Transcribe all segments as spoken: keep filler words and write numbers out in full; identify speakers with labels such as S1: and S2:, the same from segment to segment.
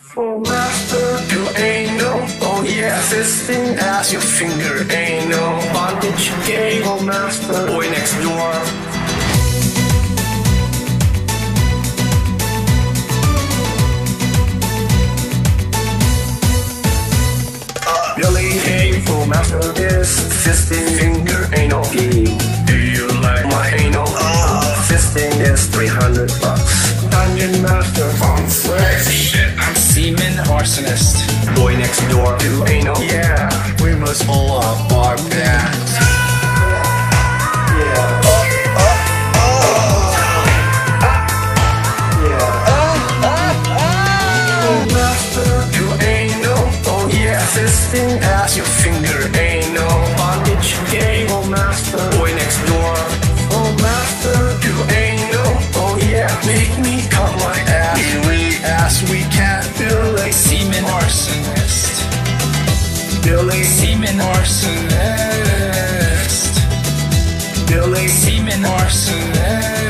S1: For master to anal, oh yeah, fisting as your finger anal. Bondage gay, oh master, boy next door. Billy Hay, full master is fisting finger anal. P. Do you like my anal? Uh, fisting is three hundred bucks. Dungeon master on flex.
S2: Shit, I'm semen arsonist.
S1: Boy next door to anal.
S2: Yeah, we must pull up our pants.
S1: Yeah. Fisting as your finger anal. Bondage gay, oh master, boy next door. Oh master to anal, oh yeah, make me cut my ass.
S2: We ass we can't
S1: Billy
S2: like semen arsonist.
S1: Billy
S2: Semen arsonist.
S1: Billy
S2: Semen arsonist.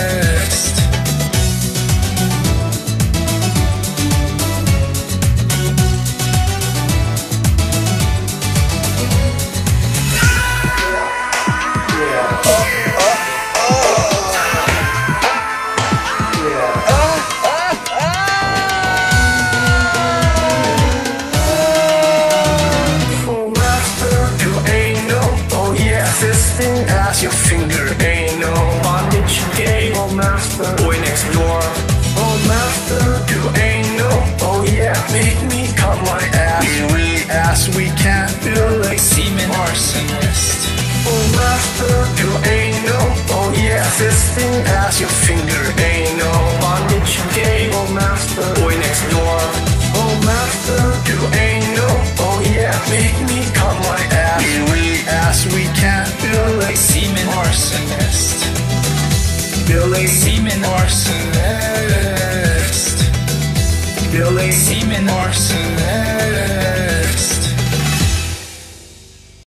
S1: Fisting as your finger anal. Bondage gay, oh master, boy next door. Oh master to anal, oh yeah, make me cut my ass.
S2: We ass we can't
S1: Billy
S2: semen arsonist.
S1: Oh master to anal, oh yeah, fisting as your finger anal. Bondage gay, oh master, boy next door. Oh master to anal, oh yeah, make me cut my ass.
S2: We ass we can't
S1: Billy
S2: semen arsonist.
S1: Billy
S2: Semen arsonist.
S1: Billy
S2: Semen arsonist.